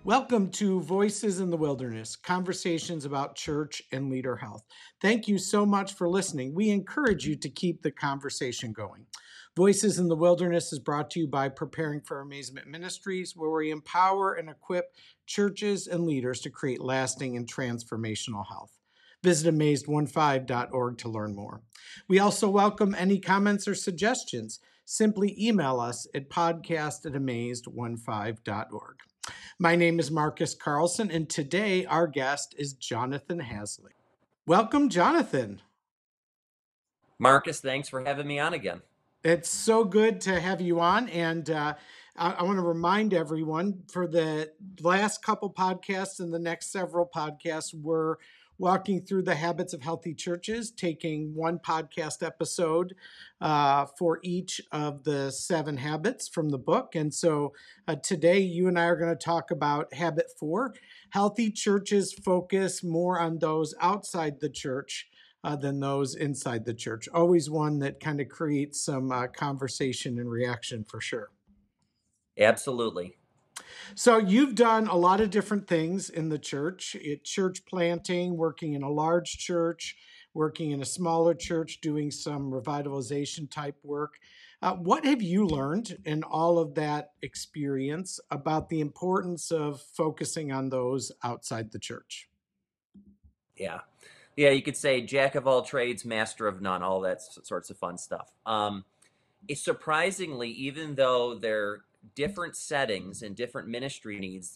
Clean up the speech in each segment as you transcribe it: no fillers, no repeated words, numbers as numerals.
Welcome to Voices in the Wilderness, conversations about church and leader health. Thank you so much for listening. We encourage you to keep the conversation going. Voices in the Wilderness is brought to you by Preparing for Amazement Ministries, where we empower and equip churches and leaders to create lasting and transformational health. Visit amazed15.org to learn more. We also welcome any comments or suggestions. Simply email us at podcast@amazed15.org. My name is Marcus Carlson, and today our guest is Jonathan Hasley. Welcome, Jonathan. Marcus, thanks for having me on again. It's so good to have you on, and I want to remind everyone for the last couple podcasts and the next several podcasts, we're walking through the habits of healthy churches, taking one podcast episode for each of the 7 habits from the book. And so today you and I are going to talk about habit 4. Healthy churches focus more on those outside the church than those inside the church. Always one that kind of creates some conversation and reaction for sure. Absolutely. So you've done a lot of different things in the church, church planting, working in a large church, working in a smaller church, doing some revitalization type work. What have you learned in all of that experience about the importance of focusing on those outside the church? Yeah, you could say jack of all trades, master of none, all that sorts of fun stuff. It's surprisingly, even though they're different settings and different ministry needs,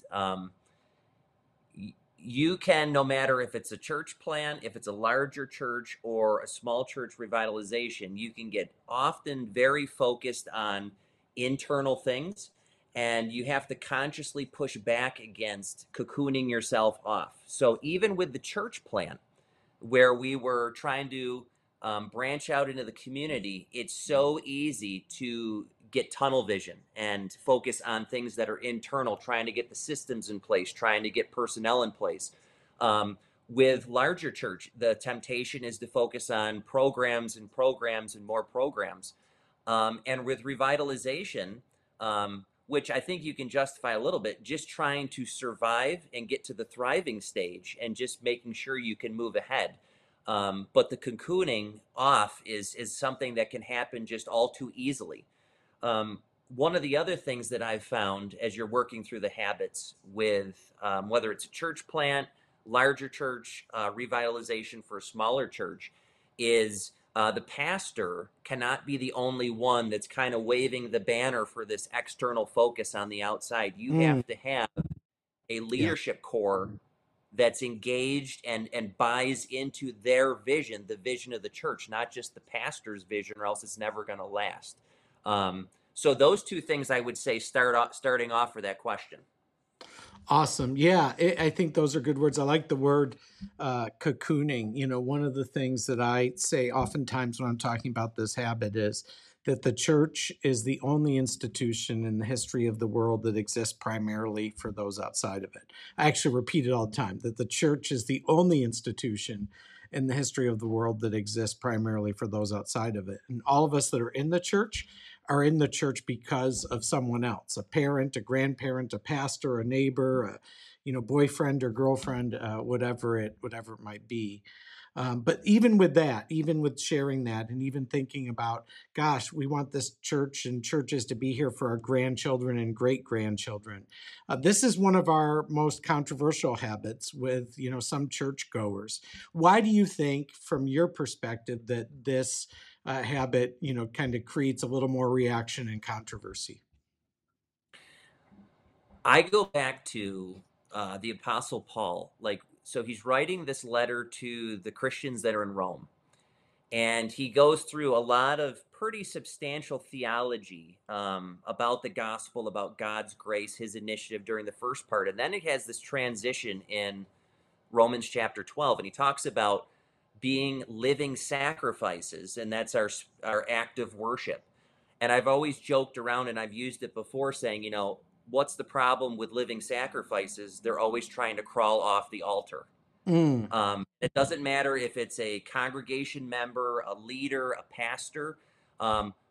you can, no matter if it's a church plant, if it's a larger church or a small church revitalization, you can get often very focused on internal things, and you have to consciously push back against cocooning yourself off. So even with the church plant, where we were trying to branch out into the community, it's so easy to get tunnel vision and focus on things that are internal, trying to get the systems in place, trying to get personnel in place. With larger church, the temptation is to focus on programs and programs and more programs. And with revitalization, which I think you can justify a little bit, just trying to survive and get to the thriving stage and just making sure you can move ahead. But the cocooning off is something that can happen just all too easily. One of the other things that I've found as you're working through the habits with whether it's a church plant, larger church, revitalization for a smaller church, is the pastor cannot be the only one that's kind of waving the banner for this external focus on the outside. You have to have a leadership core that's engaged and buys into their vision, the vision of the church, not just the pastor's vision, or else it's never going to last. So those two things I would say starting off for that question. Awesome. Yeah, I think those are good words. I like the word cocooning. You know, one of the things that I say oftentimes when I'm talking about this habit is that the church is the only institution in the history of the world that exists primarily for those outside of it. I actually repeat it all the time, that the church is the only institution in the history of the world that exists primarily for those outside of it. And all of us that are in the church because of someone else, a parent, a grandparent, a pastor, a neighbor, boyfriend or girlfriend, whatever it might be. But even with that, even with sharing that, and even thinking about, gosh, we want this church and churches to be here for our grandchildren and great grandchildren. This is one of our most controversial habits with, some churchgoers. Why do you think, from your perspective, that this habit, kind of creates a little more reaction and controversy? I go back to the Apostle Paul. So he's writing this letter to the Christians that are in Rome. And he goes through a lot of pretty substantial theology about the gospel, about God's grace, his initiative during the first part. And then it has this transition in Romans chapter 12. And he talks about being living sacrifices, and that's our act of worship. And I've always joked around, and I've used it before, saying, what's the problem with living sacrifices? They're always trying to crawl off the altar. It doesn't matter if it's a congregation member, a leader, a pastor.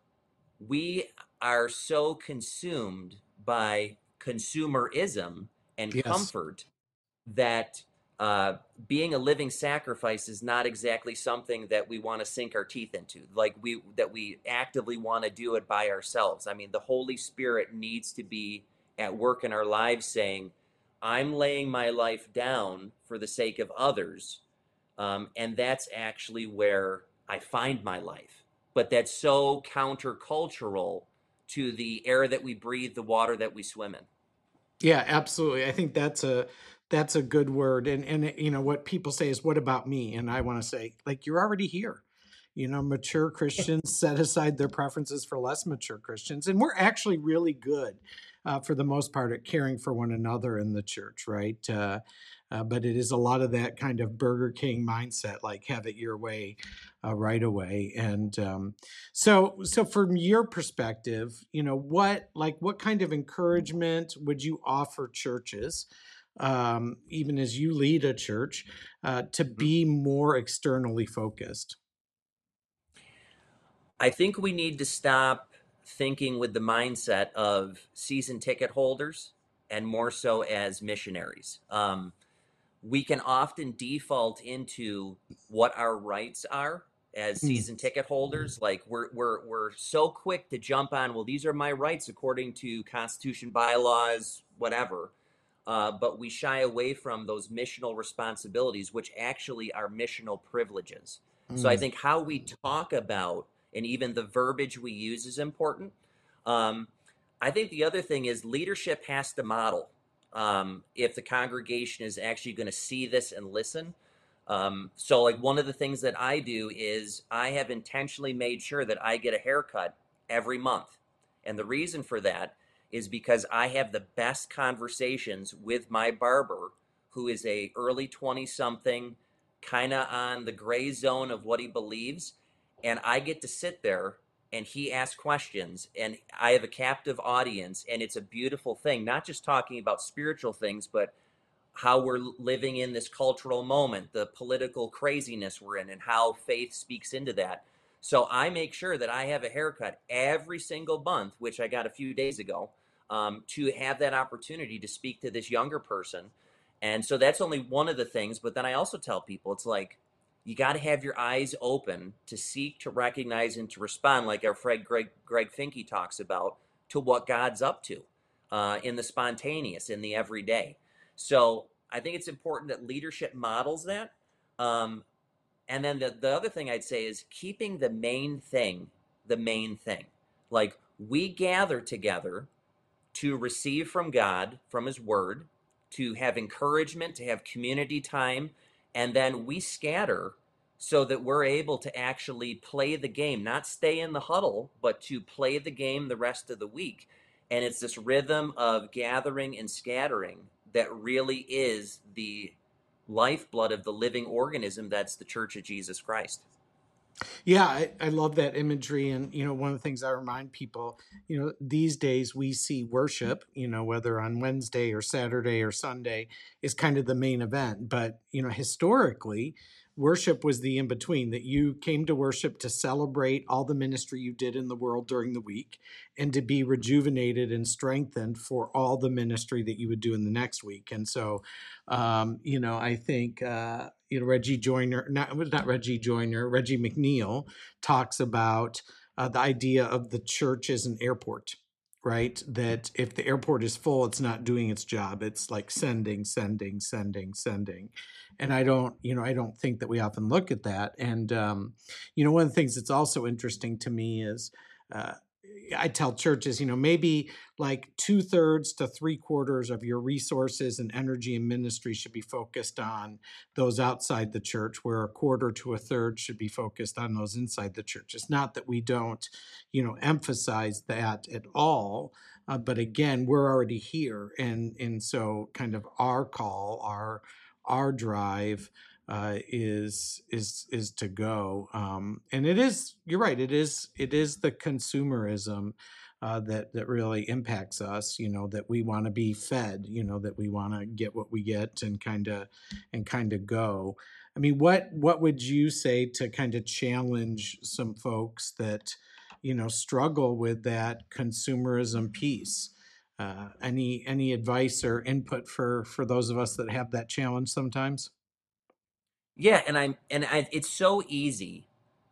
We are so consumed by consumerism and Yes. comfort that uh, being a living sacrifice is not exactly something that we want to sink our teeth into, like we actively want to do it by ourselves. I mean, the Holy Spirit needs to be at work in our lives, saying, "I'm laying my life down for the sake of others," and that's actually where I find my life. But that's so countercultural to the air that we breathe, the water that we swim in. Yeah, absolutely. I think that's a good word. And you know what people say is, "What about me?" And I want to say, like, you're already here. You know, mature Christians set aside their preferences for less mature Christians, and we're actually really good, for the most part, at caring for one another in the church, right? But it is a lot of that kind of Burger King mindset, like have it your way, right away. And so from your perspective, you know, what kind of encouragement would you offer churches, even as you lead a church, to Mhm. be more externally focused? I think we need to stop thinking with the mindset of season ticket holders and more so as missionaries. We can often default into what our rights are as Mm, season ticket holders. Like we're so quick to jump on, well, these are my rights according to Constitution, bylaws, whatever. But we shy away from those missional responsibilities, which actually are missional privileges. So I mm. think how we talk about and even the verbiage we use is important. Um, I think the other thing is leadership has to model. If the congregation is actually going to see this and listen. So, like, one of the things that I do is I have intentionally made sure that I get a haircut every month. And the reason for that is because I have the best conversations with my barber, who is a early 20 something, kind of on the gray zone of what he believes. And I get to sit there and he asks questions and I have a captive audience, and it's a beautiful thing, not just talking about spiritual things, but how we're living in this cultural moment, the political craziness we're in, and how faith speaks into that. So I make sure that I have a haircut every single month, which I got a few days ago, to have that opportunity to speak to this younger person. And so that's only one of the things. But then I also tell people it's like, you got to have your eyes open to seek, to recognize, and to respond, like our friend Greg Finke talks about, to what God's up to in the spontaneous, in the everyday. So I think it's important that leadership models that. Um, and then the other thing I'd say is keeping the main thing. Like we gather together to receive from God, from His Word, to have encouragement, to have community time, and then we scatter so that we're able to actually play the game, not stay in the huddle, but to play the game the rest of the week. And it's this rhythm of gathering and scattering that really is the lifeblood of the living organism that's the Church of Jesus Christ. Yeah, I love that imagery. And, you know, one of the things I remind people, you know, these days we see worship, you know, whether on Wednesday or Saturday or Sunday is kind of the main event. But, you know, historically, worship was the in between, that you came to worship to celebrate all the ministry you did in the world during the week and to be rejuvenated and strengthened for all the ministry that you would do in the next week. And so, you know, I think, you know, Reggie Joyner, not Reggie Joyner, Reggie McNeil talks about, the idea of the church as an airport, right? That if the airport is full, it's not doing its job. It's like sending, sending, sending, sending. And I don't think that we often look at that. And, you know, one of the things that's also interesting to me is, uh, I tell churches, you know, maybe like two-thirds to three-quarters of your resources and energy and ministry should be focused on those outside the church, where a quarter to a third should be focused on those inside the church. It's not that we don't, you know, emphasize that at all, but again, we're already here, and so kind of our call, our drive, is to go, and it is. You're right. It is the consumerism, that really impacts us. You know, that we want to be fed. You know, that we want to get what we get and kind of go. I mean, what would you say to kind of challenge some folks that, you know, struggle with that consumerism piece? Any advice or input for those of us that have that challenge sometimes? Yeah, it's so easy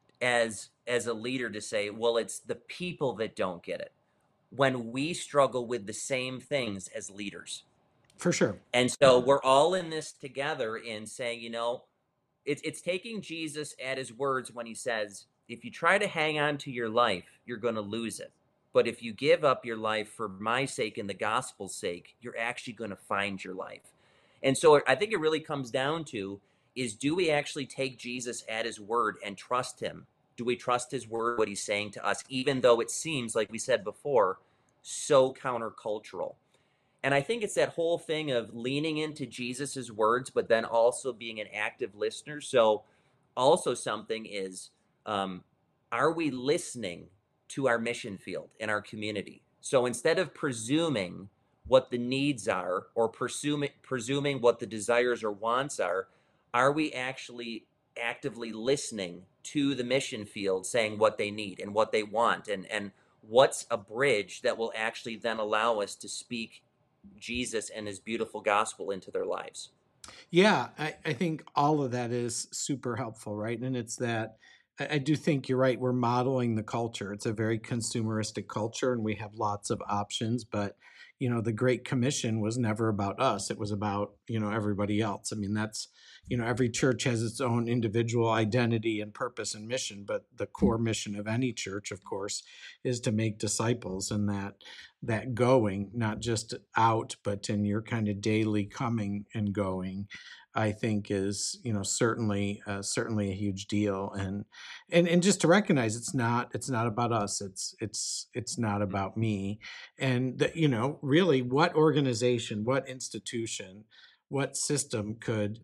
as a leader to say, well, it's the people that don't get it, when we struggle with the same things as leaders. For sure. And so we're all in this together in saying, it's taking Jesus at his words when he says, if you try to hang on to your life, you're going to lose it. But if you give up your life for my sake and the gospel's sake, you're actually going to find your life. And so I think it really comes down to is, do we actually take Jesus at his word and trust him? Do we trust his word, what he's saying to us, even though it seems, like we said before, so countercultural? And I think it's that whole thing of leaning into Jesus's words, but then also being an active listener. So, also something is, um, are we listening to our mission field in our community? So instead of presuming what the needs are, or presuming what the desires or wants are we actually actively listening to the mission field, saying what they need and what they want, and what's a bridge that will actually then allow us to speak Jesus and his beautiful gospel into their lives? Yeah, I think all of that is super helpful, right? And it's that I do think you're right. We're modeling the culture. It's a very consumeristic culture, and we have lots of options. But the Great Commission was never about us. It was about everybody else. I mean, that's every church has its own individual identity and purpose and mission. But the core mission of any church, of course, is to make disciples, and that going, not just out, but in your kind of daily coming and going, I think is certainly a huge deal. And just to recognize it's not about us. It's not about me. And that really, what organization, what institution, what system could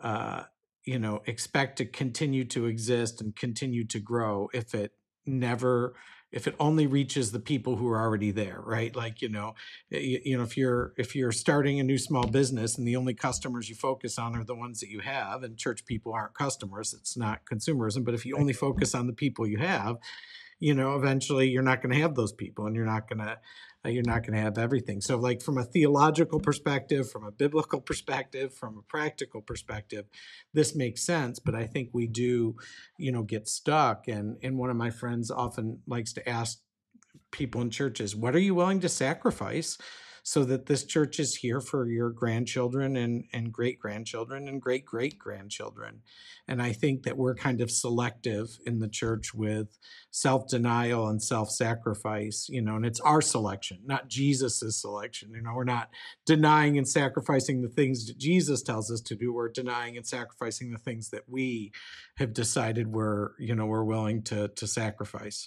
expect to continue to exist and continue to grow never if it only reaches the people who are already there, right? Like, if you're starting a new small business and the only customers you focus on are the ones that you have, and church people aren't customers, it's not consumerism. But if you only focus on the people you have, eventually you're not going to have those people, and you're not going to have everything. So, like, from a theological perspective, from a biblical perspective, from a practical perspective, this makes sense. But I think we do get stuck. And one of my friends often likes to ask people in churches, what are you willing to sacrifice so that this church is here for your grandchildren and great grandchildren and great great grandchildren? And I think that we're kind of selective in the church with self denial and self sacrifice, and it's our selection, not Jesus's selection. We're not denying and sacrificing the things that Jesus tells us to do. We're denying and sacrificing the things that we have decided we're willing to sacrifice.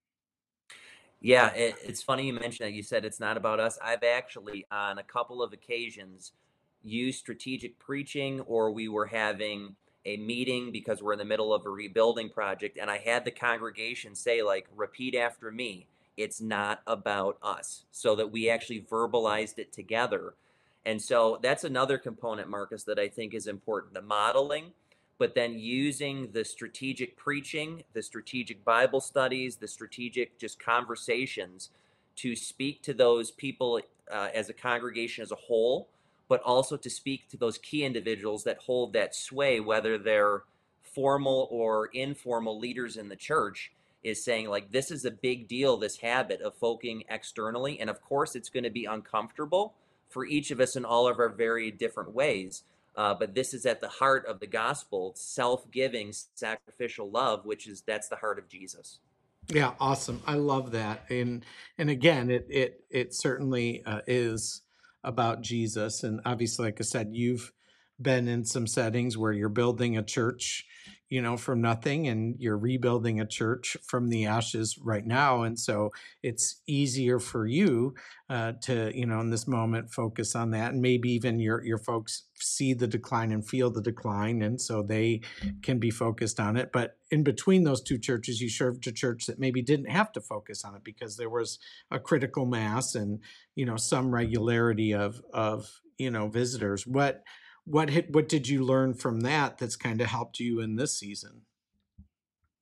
Yeah, it's funny you mentioned that. You said it's not about us. I've actually, on a couple of occasions, used strategic preaching, or we were having a meeting because we're in the middle of a rebuilding project, and I had the congregation say, like, repeat after me, it's not about us, so that we actually verbalized it together. And so that's another component, Marcus, that I think is important, the modeling, but then using the strategic preaching, the strategic Bible studies, the strategic just conversations to speak to those people as a congregation as a whole, but also to speak to those key individuals that hold that sway, whether they're formal or informal leaders in the church, is saying, like, this is a big deal, this habit of focusing externally. And of course, it's going to be uncomfortable for each of us in all of our very different ways. But this is at the heart of the gospel, self-giving, sacrificial love, that's the heart of Jesus. Yeah, awesome. I love that. And again, it certainly is about Jesus. And obviously, like I said, you've been in some settings where you're building a church, from nothing, and you're rebuilding a church from the ashes right now. And so it's easier for you to, in this moment, focus on that. And maybe even your folks see the decline and feel the decline, and so they can be focused on it. But in between those two churches, you served a church that maybe didn't have to focus on it because there was a critical mass and some regularity of visitors. What did you learn from that that's kind of helped you in this season?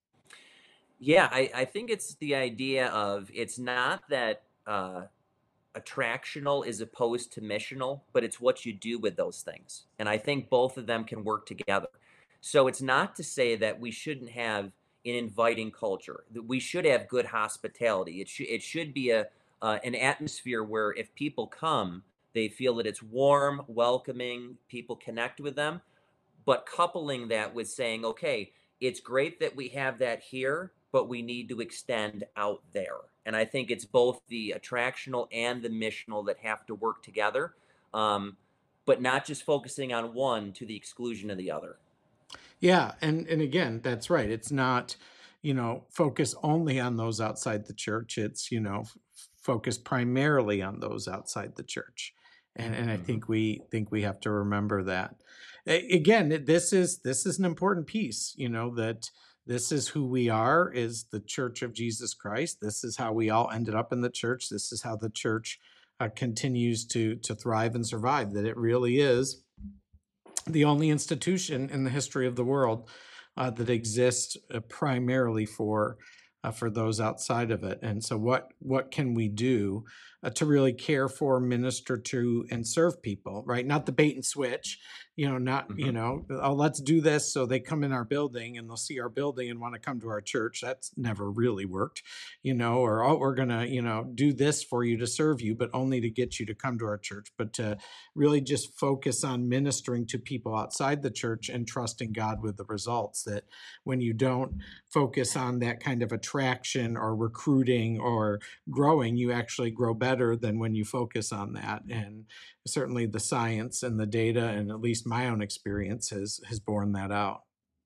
Yeah, I think it's the idea of, it's not that attractional as opposed to missional, but it's what you do with those things. And I think both of them can work together. So it's not to say that we shouldn't have an inviting culture, that we should have good hospitality. It should be an atmosphere where if people come, they feel that it's warm, welcoming, people connect with them. But coupling that with saying, okay, it's great that we have that here, but we need to extend out there. And I think it's both the attractional and the missional that have to work together, um, but not just focusing on one to the exclusion of the other. Yeah, and again, that's right. It's not, focus only on those outside the church. It's, focus primarily on those outside the church. And I Hmm. think we have to remember that. Again, this is an important piece, that this is who we are, is the Church of Jesus Christ. This is how we all ended up in the church. This is how the church continues to thrive and survive. That it really is the only institution in the history of the world that exists primarily for those outside of it. And so, what can we do to really care for, minister to, and serve people? Right, not the bait and switch. Not Hmm. oh, let's do this so they come in our building and they'll see our building and want to come to our church. That's never really worked. Or oh, we're gonna do this for you to serve you, but only to get you to come to our church. But to really just focus on ministering to people outside the church and trusting God with the results. That when you don't focus on that kind of attraction or recruiting or growing, you actually grow better than when you focus on that. And certainly the science and the data, and at least my own experience, has borne that out.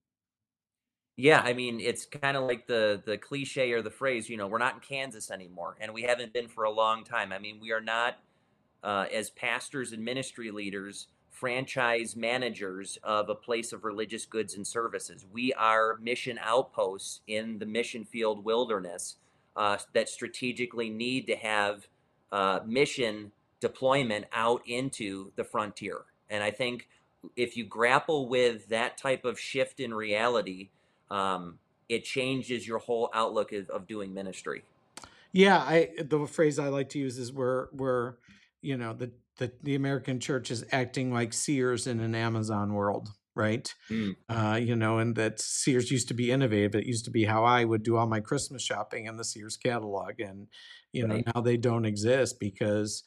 Yeah, I mean, it's kind of like the cliche or the phrase, we're not in Kansas anymore, and we haven't been for a long time. I mean, we are not as pastors and ministry leaders, franchise managers of a place of religious goods and services. We are mission outposts in the mission field wilderness that strategically need to have mission deployment out into the frontier. And I think if you grapple with that type of shift in reality, um, it changes your whole outlook of doing ministry. Yeah, the phrase I like to use is we're the American church is acting like Sears in an Amazon world, right? Mm, And that Sears used to be innovative. It used to be how I would do all my Christmas shopping in the Sears catalog, and right. now they don't exist because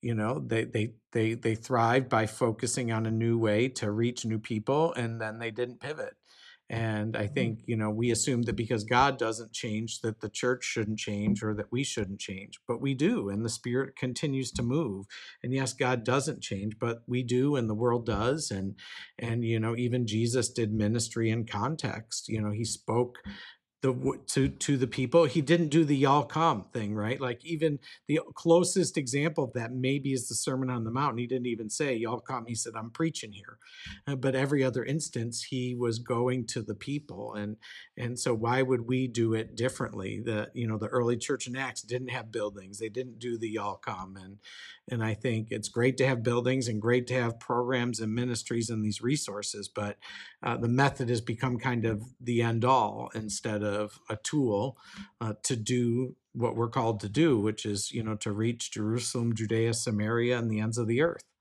they thrived by focusing on a new way to reach new people, and then they didn't pivot. And I think, we assume that because God doesn't change, that the church shouldn't change or that we shouldn't change. But we do, and the Spirit continues to move. And yes, God doesn't change, but we do, and the world does. And even Jesus did ministry in context. He spoke to the people. He didn't do the y'all come thing, right? Like, even the closest example of that maybe is the Sermon on the Mount. He didn't even say y'all come. He said, I'm preaching here. But every other instance he was going to the people. And so why would we do it differently? The early church in Acts didn't have buildings. They didn't do the y'all come. And I think it's great to have buildings and great to have programs and ministries and these resources, but the method has become kind of the end all instead of a tool to do what we're called to do, which is, to reach Jerusalem, Judea, Samaria, and the ends of the earth.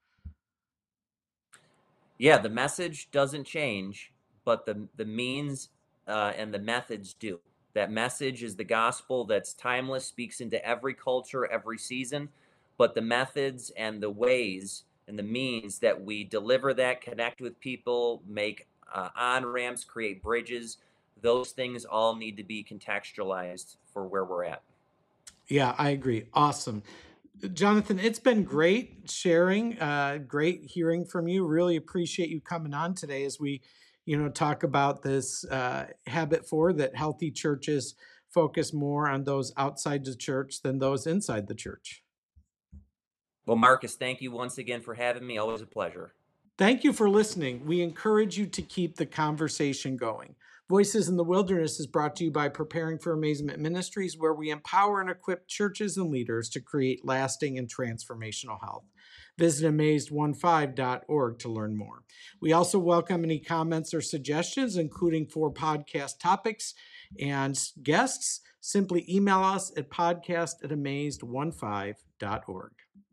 Yeah, the message doesn't change, but the means and the methods do. That message is the gospel that's timeless, speaks into every culture, every season, but the methods and the ways and the means that we deliver that, connect with people, make on ramps, create bridges, those things all need to be contextualized for where we're at. Yeah, I agree. Awesome. Jonathan, it's been great sharing, great hearing from you. Really appreciate you coming on today as we, talk about this habit that healthy churches focus more on those outside the church than those inside the church. Well, Marcus, thank you once again for having me. Always a pleasure. Thank you for listening. We encourage you to keep the conversation going. Voices in the Wilderness is brought to you by Preparing for Amazement Ministries, where we empower and equip churches and leaders to create lasting and transformational health. Visit amazed15.org to learn more. We also welcome any comments or suggestions, including for podcast topics and guests. Simply email us at podcast@amazed15.org.